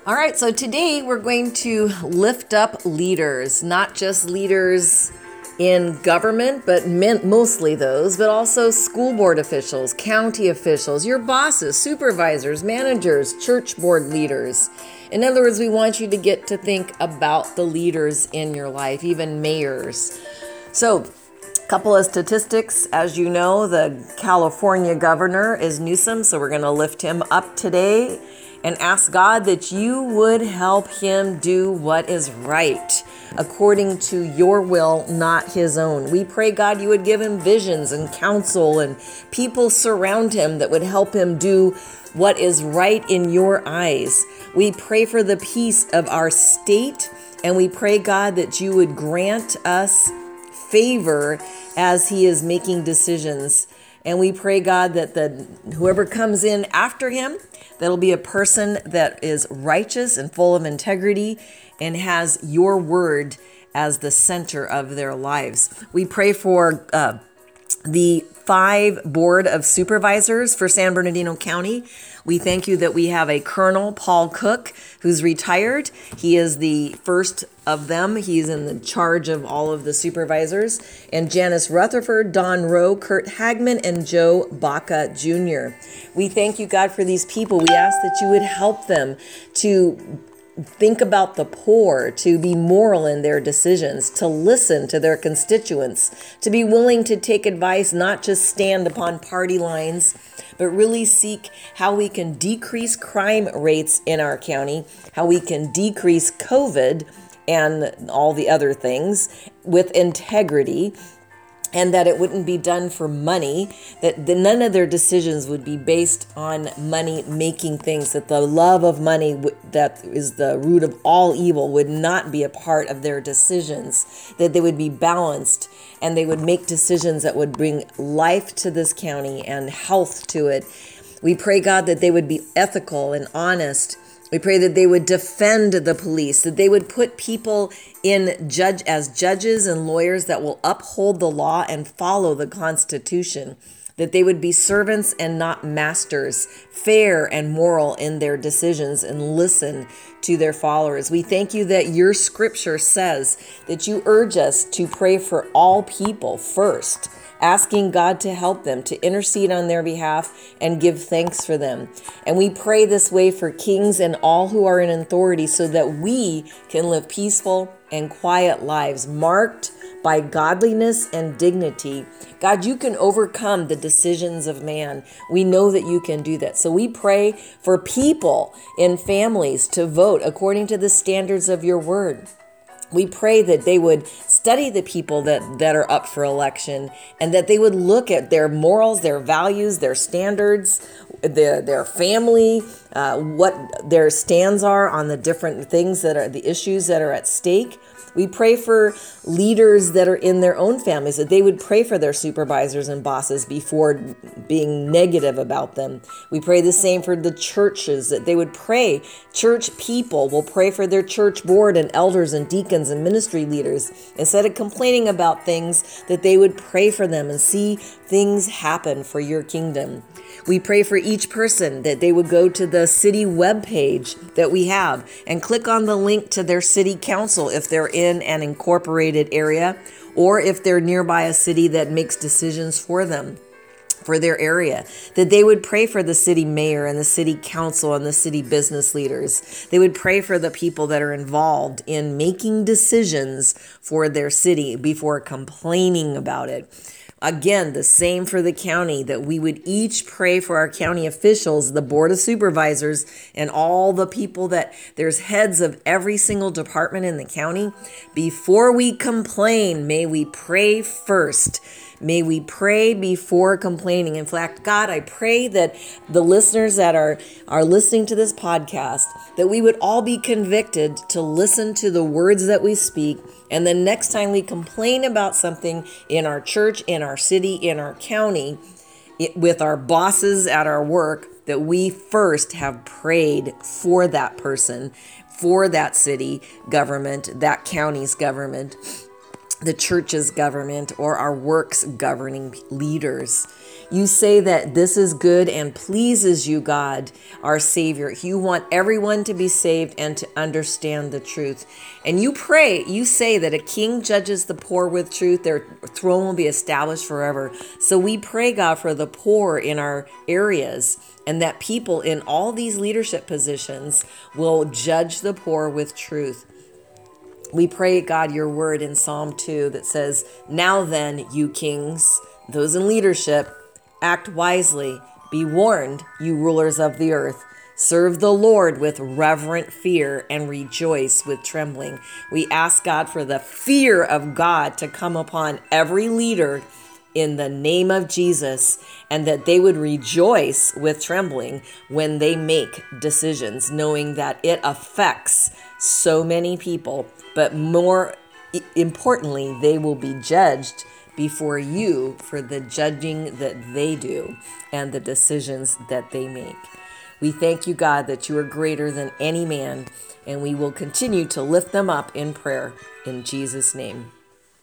All right, so today we're going to lift up leaders, not just leaders in government, but mostly those, but also school board officials, county officials, your bosses, supervisors, managers, church board leaders. In other words, we want you to get to think about the leaders in your life, even mayors. So, couple of statistics. As you know, the California governor is Newsom, so we're going to lift him up today and ask God that you would help him do what is right according to your will, not his own. We pray, God, you would give him visions and counsel and people surround him that would help him do what is right in your eyes. We pray for the peace of our state, and we pray, God, that you would grant us favor as he is making decisions. And we pray, God, that whoever comes in after him, that'll be a person that is righteous and full of integrity and has your word as the center of their lives. We pray for the 5 board of supervisors for San Bernardino County. We thank you that we have a Colonel Paul Cook who's retired. He is the first of them. He's in the charge of all of the supervisors. And Janice Rutherford, Don Rowe, Kurt Hagman, and Joe Baca Jr. We thank you, God, for these people. We ask that you would help them to think about the poor, to be moral in their decisions, to listen to their constituents, to be willing to take advice, not just stand upon party lines, but really seek how we can decrease crime rates in our county, how we can decrease COVID and all the other things with integrity, and that it wouldn't be done for money, that none of their decisions would be based on money making things, that the love of money that is the root of all evil would not be a part of their decisions, that they would be balanced and they would make decisions that would bring life to this county and health to it. We pray, God, that they would be ethical and honest. We pray that they would defend the police, that they would put people as judges and lawyers that will uphold the law and follow the Constitution, that they would be servants and not masters, fair and moral in their decisions, and listen to their followers. We thank you that your scripture says that you urge us to pray for all people first, asking God to help them, to intercede on their behalf and give thanks for them. And we pray this way for kings and all who are in authority so that we can live peaceful and quiet lives marked by godliness and dignity. God, you can overcome the decisions of man. We know that you can do that. So we pray for people in families to vote according to the standards of your word. We pray that they would study the people that are up for election, and that they would look at their morals, their values, their standards, their family, what their stands are on the different things that are the issues that are at stake. We pray for leaders that are in their own families, that they would pray for their supervisors and bosses before being negative about them. We pray the same for the churches, that they would pray. Church people will pray for their church board and elders and deacons and ministry leaders. Instead of complaining about things, that they would pray for them and see things happen for your kingdom. We pray for each person that they would go to the city webpage that we have and click on the link to their city council if they're in an incorporated area, or if they're nearby a city that makes decisions for them, for their area, that they would pray for the city mayor and the city council and the city business leaders. They would pray for the people that are involved in making decisions for their city before complaining about it. Again, the same for the county, that we would each pray for our county officials, the board of supervisors, and all the people that there's heads of every single department in the county. Before we complain, may we pray first. May we pray before complaining. In fact, God, I pray that the listeners that are listening to this podcast, that we would all be convicted to listen to the words that we speak. And the next time we complain about something in our church, in our city, in our county, with our bosses at our work, that we first have prayed for that person, for that city government, that county's government. the church's government or our work's governing leaders. You say that this is good and pleases you, God, our Savior. You want everyone to be saved and to understand the truth. And you say that a king judges the poor with truth, their throne will be established forever. So we pray, God, for the poor in our areas, and that people in all these leadership positions will judge the poor with truth. We pray, God, your word in Psalm 2 that says, "Now then, you kings, those in leadership, act wisely. Be warned, you rulers of the earth. Serve the Lord with reverent fear and rejoice with trembling." We ask, God, for the fear of God to come upon every leader in the name of Jesus, and that they would rejoice with trembling when they make decisions, knowing that it affects so many people, but more importantly, they will be judged before you for the judging that they do and the decisions that they make. We thank you, God, that you are greater than any man, and we will continue to lift them up in prayer in Jesus' name.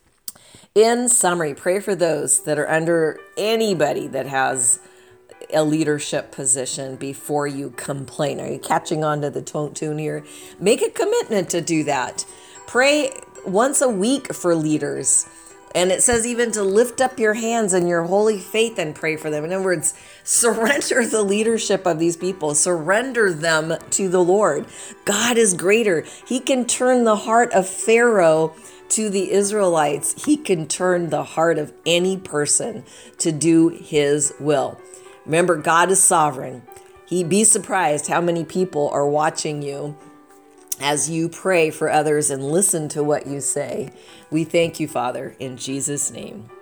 In summary, pray for those that are under anybody that has a leadership position before you complain. Are you catching on to the tune here? Make a commitment to do that. Pray once a week for leaders. And it says even to lift up your hands in your holy faith and pray for them. In other words, surrender the leadership of these people. Surrender them to the Lord. God is greater. He can turn the heart of Pharaoh to the Israelites. He can turn the heart of any person to do his will. Remember, God is sovereign. He'd be surprised how many people are watching you as you pray for others and listen to what you say. We thank you, Father, in Jesus' name.